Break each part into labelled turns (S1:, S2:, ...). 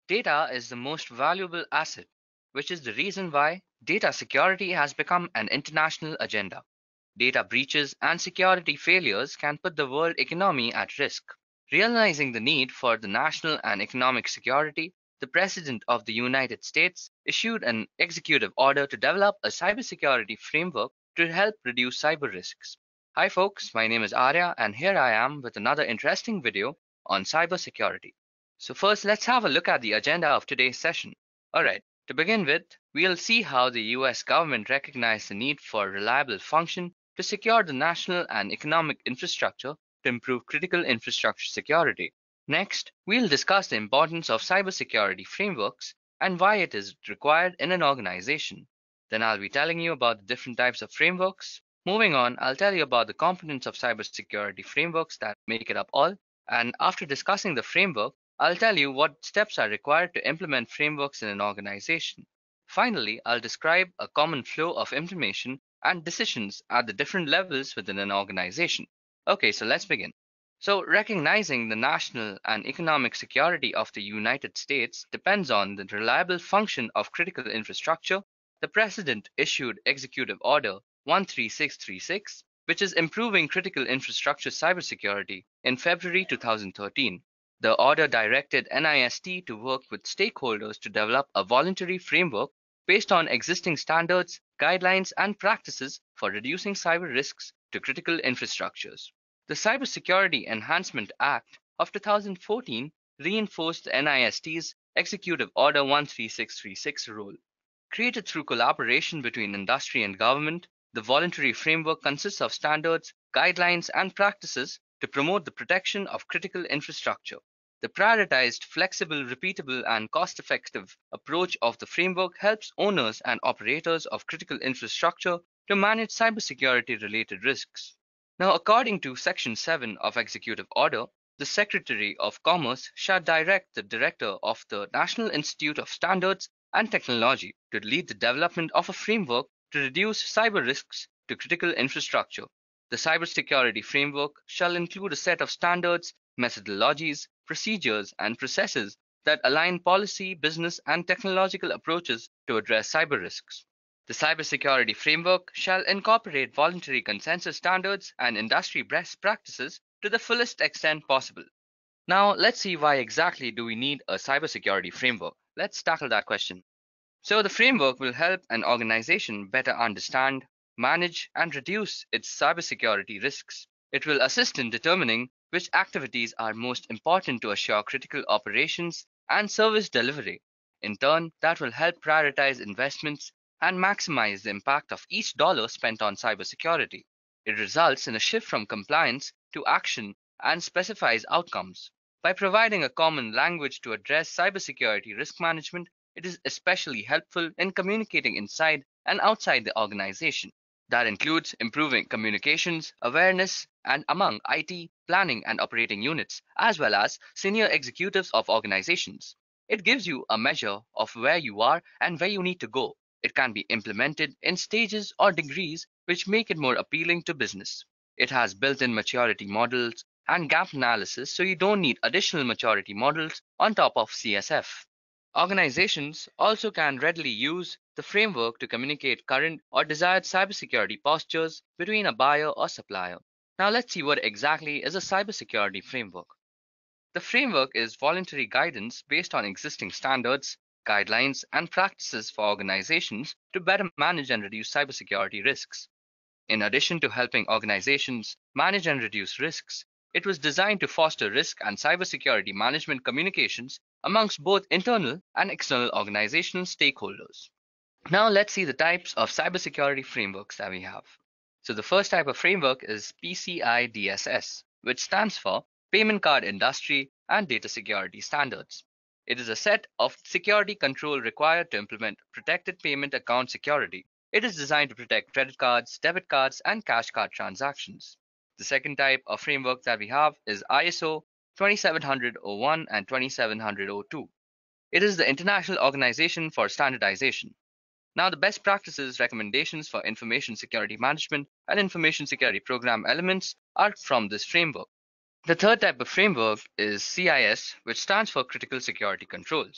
S1: Data is the most valuable asset, which is the reason why data security has become an international agenda. Data breaches and security failures can put the world economy at risk. Realizing the need for the national and economic security, the President of the United States issued an executive order to develop a cybersecurity framework to help reduce cyber risks. Hi folks, my name is Arya and here I am with another interesting video on cybersecurity. So first, let's have a look at the agenda of today's session. Alright, to begin with, we'll see how the US government recognized the need for reliable function to secure the national and economic infrastructure to improve critical infrastructure security. Next, we'll discuss the importance of cybersecurity frameworks and why it is required in an organization. Then I'll be telling you about the different types of frameworks. Moving on, I'll tell you about the components of cybersecurity frameworks that make it up all. And after discussing the framework, I'll tell you what steps are required to implement frameworks in an organization. Finally, I'll describe a common flow of information and decisions at the different levels within an organization. Okay, so let's begin. So, recognizing the national and economic security of the United States depends on the reliable function of critical infrastructure. The President issued Executive Order 13636, which is improving critical infrastructure cybersecurity, in February 2013. The order directed NIST to work with stakeholders to develop a voluntary framework based on existing standards, guidelines, and practices for reducing cyber risks to critical infrastructures. The Cybersecurity Enhancement Act of 2014 reinforced the NIST's Executive Order 13636 role. Created through collaboration between industry and government, the voluntary framework consists of standards, guidelines, and practices to promote the protection of critical infrastructure. The prioritized, flexible, repeatable, and cost-effective approach of the framework helps owners and operators of critical infrastructure to manage cybersecurity-related risks. Now, according to Section 7 of Executive Order, the Secretary of Commerce shall direct the Director of the National Institute of Standards and Technology to lead the development of a framework to reduce cyber risks to critical infrastructure. The cybersecurity framework shall include a set of standards, methodologies, procedures, and processes that align policy, business, and technological approaches to address cyber risks. The cybersecurity framework shall incorporate voluntary consensus standards and industry best practices to the fullest extent possible. Now, let's see why exactly do we need a cybersecurity framework. Let's tackle that question. So, the framework will help an organization better understand, manage, and reduce its cybersecurity risks. It will assist in determining which activities are most important to assure critical operations and service delivery. In turn, that will help prioritize investments and maximize the impact of each dollar spent on cybersecurity. It results in a shift from compliance to action and specifies outcomes. By providing a common language to address cybersecurity risk management, it is especially helpful in communicating inside and outside the organization. That includes improving communications, awareness, and among IT, planning, and operating units, as well as senior executives of organizations. It gives you a measure of where you are and where you need to go. It can be implemented in stages or degrees which make it more appealing to business. It has built-in maturity models and gap analysis, so you don't need additional maturity models on top of CSF. Organizations also can readily use the framework to communicate current or desired cybersecurity postures between a buyer or supplier. Now let's see what exactly is a cybersecurity framework. The framework is voluntary guidance based on existing standards, guidelines, and practices for organizations to better manage and reduce cybersecurity risks. In addition to helping organizations manage and reduce risks, it was designed to foster risk and cybersecurity management communications amongst both internal and external organizational stakeholders. Now let's see the types of cybersecurity frameworks that we have. So the first type of framework is PCI DSS, which stands for Payment Card Industry and Data Security Standards. It is a set of security control required to implement protected payment account security. It is designed to protect credit cards, debit cards, and cash card transactions. The second type of framework that we have is ISO 27001 and 27002. It is the International Organization for Standardization. Now, the best practices recommendations for information security management and information security program elements are from this framework. The third type of framework is CIS, which stands for Critical Security Controls.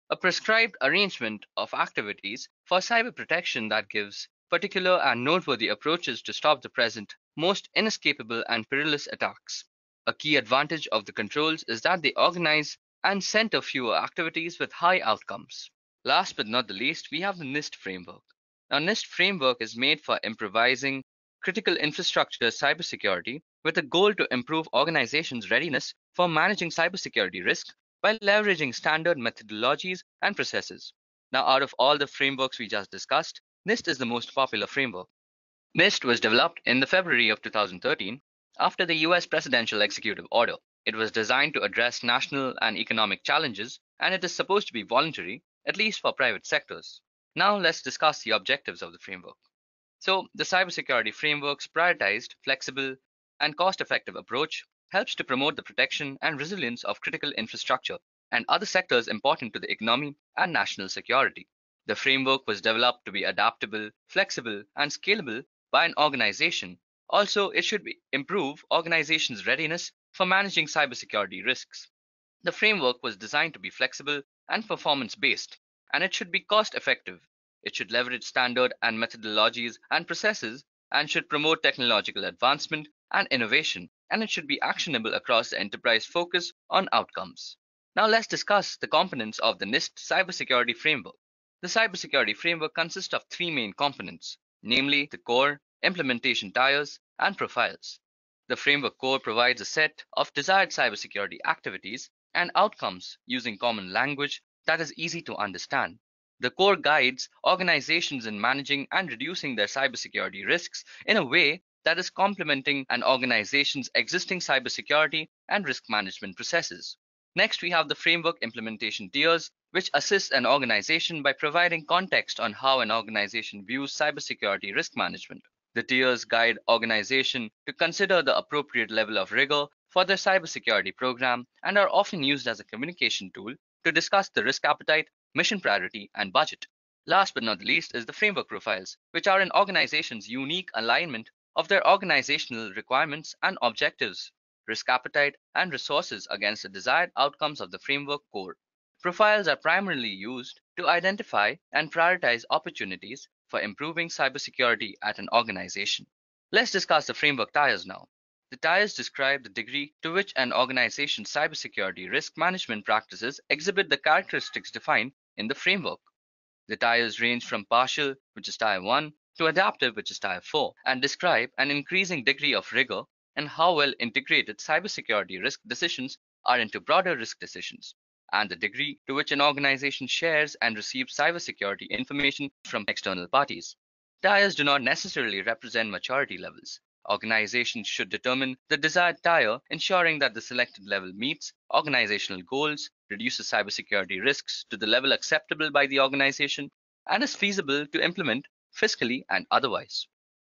S1: a prescribed arrangement of activities for cyber protection that gives particular and noteworthy approaches to stop the present most inescapable and perilous attacks. A key advantage of the controls is that they organize and center fewer activities with high outcomes. Last but not the least, we have the NIST framework. Now, NIST framework is made for improvising critical infrastructure cybersecurity with a goal to improve organizations' readiness for managing cybersecurity risk by leveraging standard methodologies and processes. Now, out of all the frameworks we just discussed, NIST is the most popular framework. NIST was developed in the February of 2013 after the US presidential executive order. It was designed to address national and economic challenges, and it is supposed to be voluntary, at least for private sectors. Now let's discuss the objectives of the framework. So, the cybersecurity framework's prioritized, flexible, and cost-effective approach helps to promote the protection and resilience of critical infrastructure and other sectors important to the economy and national security. The framework was developed to be adaptable, flexible, and scalable by an organization. Also, it should improve organizations' readiness for managing cybersecurity risks. The framework was designed to be flexible and performance-based, and it should be cost-effective. It should leverage standard and methodologies and processes and should promote technological advancement and innovation, and it should be actionable across the enterprise focus on outcomes. Now let's discuss the components of the NIST cybersecurity framework. The cybersecurity framework consists of three main components, namely the core, implementation tiers, and profiles. The framework core provides a set of desired cybersecurity activities and outcomes using common language that is easy to understand. The core guides organizations in managing and reducing their cybersecurity risks in a way that is complementing an organization's existing cybersecurity and risk management processes. Next, we have the framework implementation tiers, which assists an organization by providing context on how an organization views cybersecurity risk management. The tiers guide organization to consider the appropriate level of rigor for their cybersecurity program and are often used as a communication tool to discuss the risk appetite, mission priority, and budget. Last but not least is the framework profiles, which are an organization's unique alignment of their organizational requirements and objectives, risk appetite, and resources against the desired outcomes of the framework core. Profiles are primarily used to identify and prioritize opportunities for improving cybersecurity at an organization. Let's discuss the framework tiers now. The tiers describe the degree to which an organization's cybersecurity risk management practices exhibit the characteristics defined in the framework. The tiers range from partial, which is tier 1, to adaptive, which is tier 4, and describe an increasing degree of rigor and how well integrated cybersecurity risk decisions are into broader risk decisions, and the degree to which an organization shares and receives cybersecurity information from external parties. Tiers do not necessarily represent maturity levels. Organizations should determine the desired tier, ensuring that the selected level meets organizational goals, reduces cybersecurity risks to the level acceptable by the organization, and is feasible to implement fiscally and otherwise.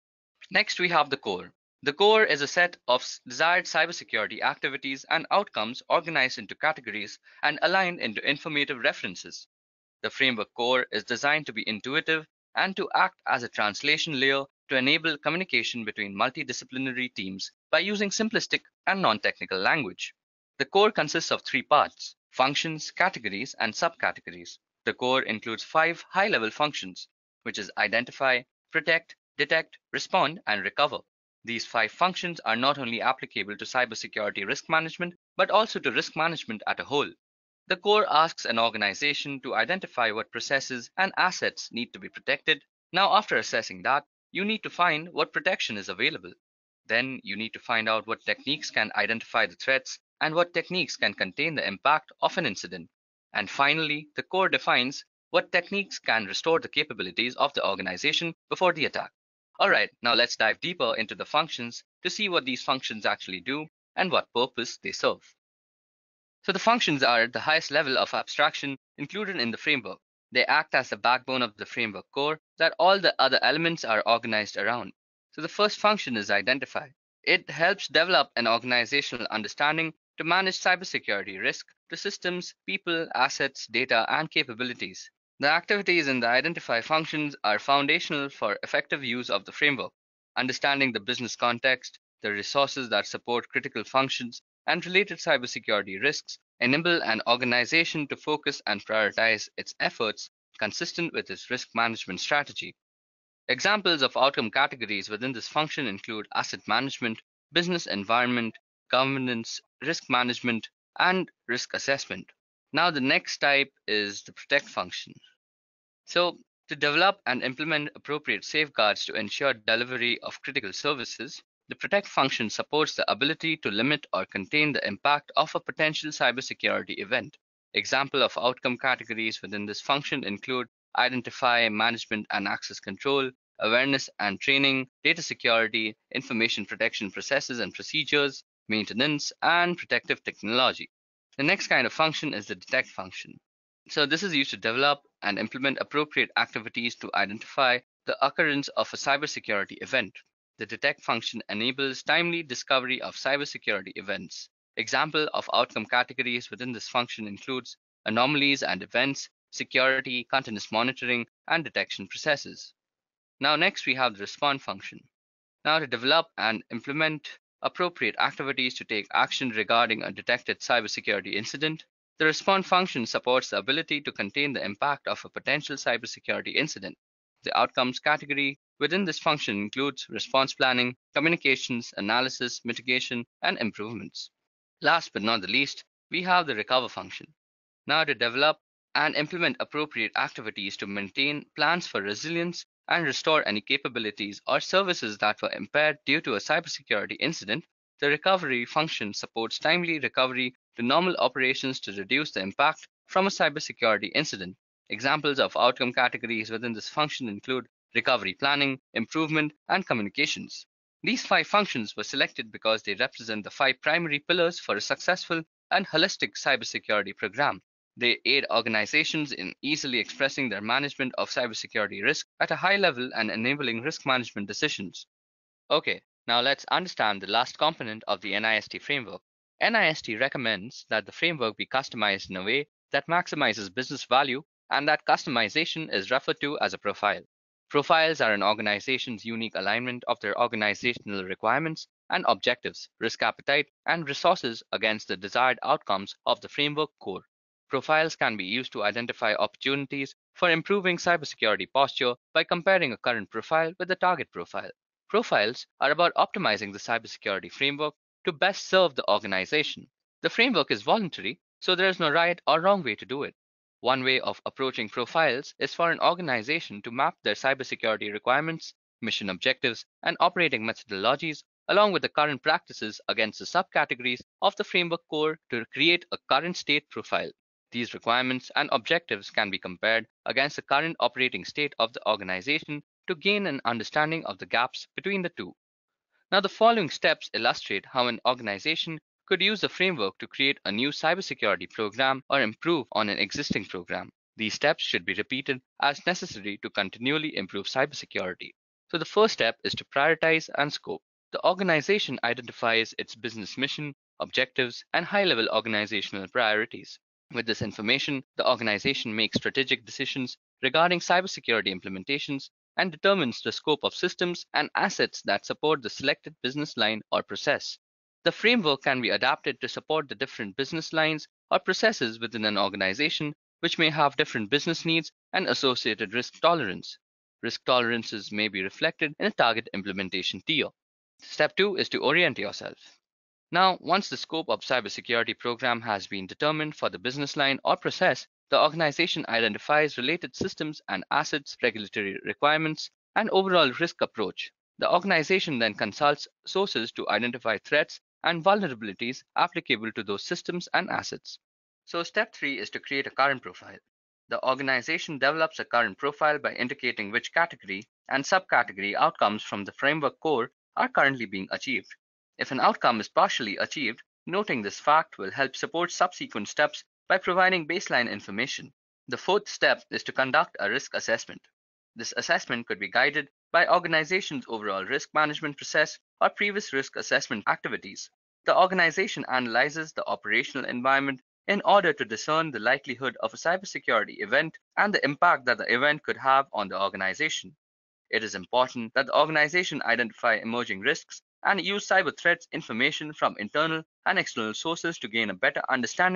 S1: Next, we have the core. The core is a set of desired cybersecurity activities and outcomes organized into categories and aligned into informative references. The framework core is designed to be intuitive and to act as a translation layer to enable communication between multidisciplinary teams by using simplistic and non-technical language. The core consists of three parts: functions, categories, and subcategories. The core includes 5 high-level functions, which is identify, protect, detect, respond, and recover. These 5 functions are not only applicable to cybersecurity risk management, but also to risk management as a whole. The core asks an organization to identify what processes and assets need to be protected. Now, after assessing that, you need to find what protection is available. Then you need to find out what techniques can identify the threats and what techniques can contain the impact of an incident. And finally, the core defines what techniques can restore the capabilities of the organization before the attack. Alright, now let's dive deeper into the functions to see what these functions actually do and what purpose they serve. So the functions are at the highest level of abstraction included in the framework. They act as the backbone of the framework core that all the other elements are organized around. So the first function is identify. It helps develop an organizational understanding to manage cybersecurity risk to systems, people, assets, data, and capabilities. The activities in the identify functions are foundational for effective use of the framework. Understanding the business context, the resources that support critical functions, and related cybersecurity risks enable an organization to focus and prioritize its efforts consistent with its risk management strategy. Examples of outcome categories within this function include asset management, business environment, governance, risk management, and risk assessment. Now, the next type is the protect function. So, to develop and implement appropriate safeguards to ensure delivery of critical services, the protect function supports the ability to limit or contain the impact of a potential cybersecurity event. Example of outcome categories within this function include identify, management and access control, awareness and training, data security, information protection processes and procedures, maintenance, and protective technology. The next kind of function is the detect function. So this is used to develop and implement appropriate activities to identify the occurrence of a cybersecurity event. The detect function enables timely discovery of cybersecurity events. Example of outcome categories within this function includes anomalies and events, security, continuous monitoring, and detection processes. Now next we have the respond function. Now to develop and implement appropriate activities to take action regarding a detected cybersecurity incident, the respond function supports the ability to contain the impact of a potential cybersecurity incident. The outcomes category within this function includes response planning, communications, analysis, mitigation, and improvements. Last but not the least, we have the recover function. Now to develop and implement appropriate activities to maintain plans for resilience and restore any capabilities or services that were impaired due to a cybersecurity incident, the recovery function supports timely recovery to normal operations to reduce the impact from a cybersecurity incident. Examples of outcome categories within this function include recovery planning, improvement, and communications. These five functions were selected because they represent the five primary pillars for a successful and holistic cybersecurity program. They aid organizations in easily expressing their management of cybersecurity risk at a high level and enabling risk management decisions. Okay, now let's understand the last component of the NIST framework. NIST recommends that the framework be customized in a way that maximizes business value, and that customization is referred to as a profile. Profiles are an organization's unique alignment of their organizational requirements and objectives, risk appetite, and resources against the desired outcomes of the framework core. Profiles can be used to identify opportunities for improving cybersecurity posture by comparing a current profile with the target profile. Profiles are about optimizing the cybersecurity framework to best serve the organization. The framework is voluntary, so there is no right or wrong way to do it. One way of approaching profiles is for an organization to map their cybersecurity requirements, mission objectives, and operating methodologies along with the current practices against the subcategories of the framework core to create a current state profile. These requirements and objectives can be compared against the current operating state of the organization to gain an understanding of the gaps between the two. Now, the following steps illustrate how an organization could use the framework to create a new cybersecurity program or improve on an existing program. These steps should be repeated as necessary to continually improve cybersecurity. So, the first step is to prioritize and scope. The organization identifies its business mission, objectives, and high level organizational priorities. With this information, the organization makes strategic decisions regarding cybersecurity implementations and determines the scope of systems and assets that support the selected business line or process. The framework can be adapted to support the different business lines or processes within an organization, which may have different business needs and associated risk tolerance. Risk tolerances may be reflected in a target implementation tier. Step 2 is to orient yourself. Now, once the scope of cybersecurity program has been determined for the business line or process, the organization identifies related systems and assets, regulatory requirements, and overall risk approach. The organization then consults sources to identify threats and vulnerabilities applicable to those systems and assets. So, step 3 is to create a current profile. The organization develops a current profile by indicating which category and subcategory outcomes from the framework core are currently being achieved. If an outcome is partially achieved, noting this fact will help support subsequent steps by providing baseline information. The fourth step is to conduct a risk assessment. This assessment could be guided by organization's overall risk management process or previous risk assessment activities. The organization analyzes the operational environment in order to discern the likelihood of a cybersecurity event and the impact that the event could have on the organization. It is important that the organization identify emerging risks and use cyber threats information from internal and external sources to gain a better understanding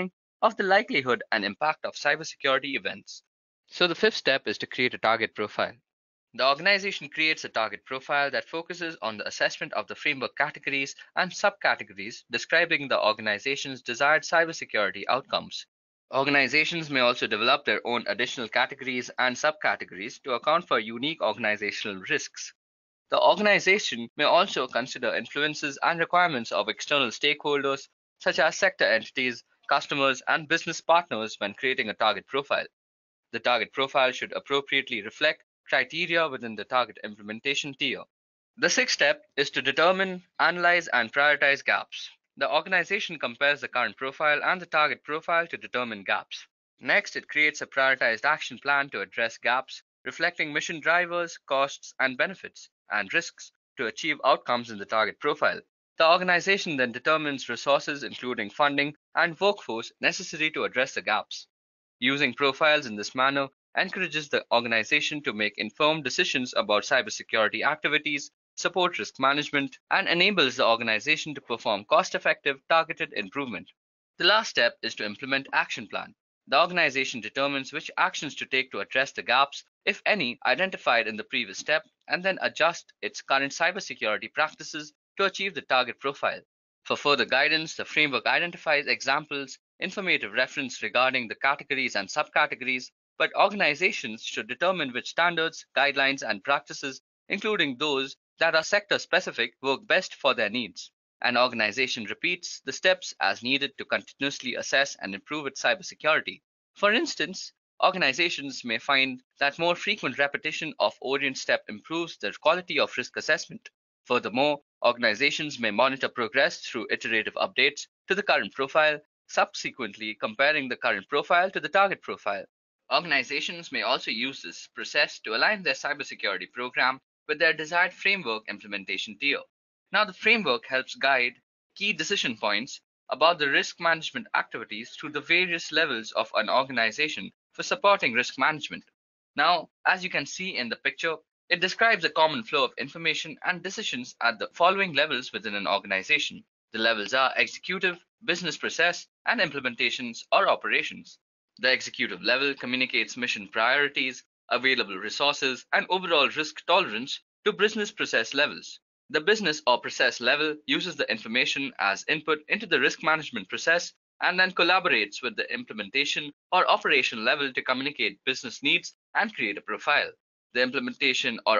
S1: of the likelihood and impact of cybersecurity events. So the fifth step is to create a target profile. The organization creates a target profile that focuses on the assessment of the framework categories and subcategories describing the organization's desired cybersecurity outcomes. Organizations may also develop their own additional categories and subcategories to account for unique organizational risks. The organization may also consider influences and requirements of external stakeholders, such as sector entities, customers, and business partners when creating a target profile. The target profile should appropriately reflect criteria within the target implementation tier. The sixth step is to determine, analyze, and prioritize gaps. The organization compares the current profile and the target profile to determine gaps. Next, it creates a prioritized action plan to address gaps, reflecting mission drivers, costs, and benefits, and risks to achieve outcomes in the target profile. The organization then determines resources, including funding and workforce, necessary to address the gaps. Using profiles in this manner encourages the organization to make informed decisions about cybersecurity activities, support risk management, and enables the organization to perform cost-effective, targeted improvement. The last step is to implement action plan. The organization determines which actions to take to address the gaps, if any, identified in the previous step, and then adjust its current cybersecurity practices to achieve the target profile. For further guidance, the framework identifies examples, informative reference regarding the categories and subcategories, but organizations should determine which standards, guidelines, and practices, including those that are sector specific, work best for their needs. An organization repeats the steps as needed to continuously assess and improve its cybersecurity. For instance, organizations may find that more frequent repetition of orient step improves the quality of risk assessment. Furthermore, organizations may monitor progress through iterative updates to the current profile, subsequently comparing the current profile to the target profile. Organizations may also use this process to align their cybersecurity program with their desired framework implementation tier. Now, the framework helps guide key decision points about the risk management activities through the various levels of an organization for supporting risk management. Now, as you can see in the picture, it describes a common flow of information and decisions at the following levels within an organization. The levels are executive, business process, and implementations or operations. The executive level communicates mission priorities, available resources, and overall risk tolerance to business process levels. The business or process level uses the information as input into the risk management process and then collaborates with the implementation or operation level to communicate business needs and create a profile. The implementation or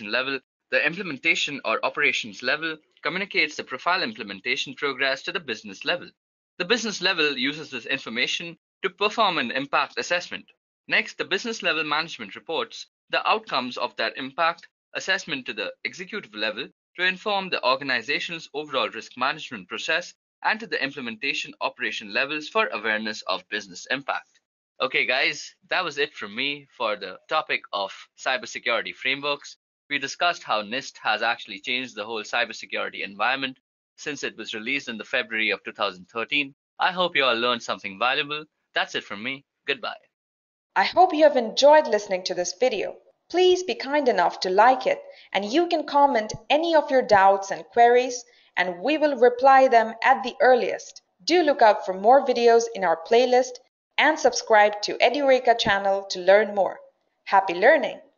S1: operations level communicates the profile implementation progress to the business level. The business level uses this information to perform an impact assessment. Next, the business level management reports the outcomes of that impact assessment to the executive level to inform the organization's overall risk management process and to the implementation operation levels for awareness of business impact. Okay, guys, that was it from me for the topic of cybersecurity frameworks. We discussed how NIST has actually changed the whole cybersecurity environment since it was released in the February of 2013. I hope you all learned something valuable. That's it from me. Goodbye.
S2: I hope you have enjoyed listening to this video. Please be kind enough to like it, and you can comment any of your doubts and queries, and we will reply them at the earliest. Do look out for more videos in our playlist and subscribe to Edureka channel to learn more. Happy learning!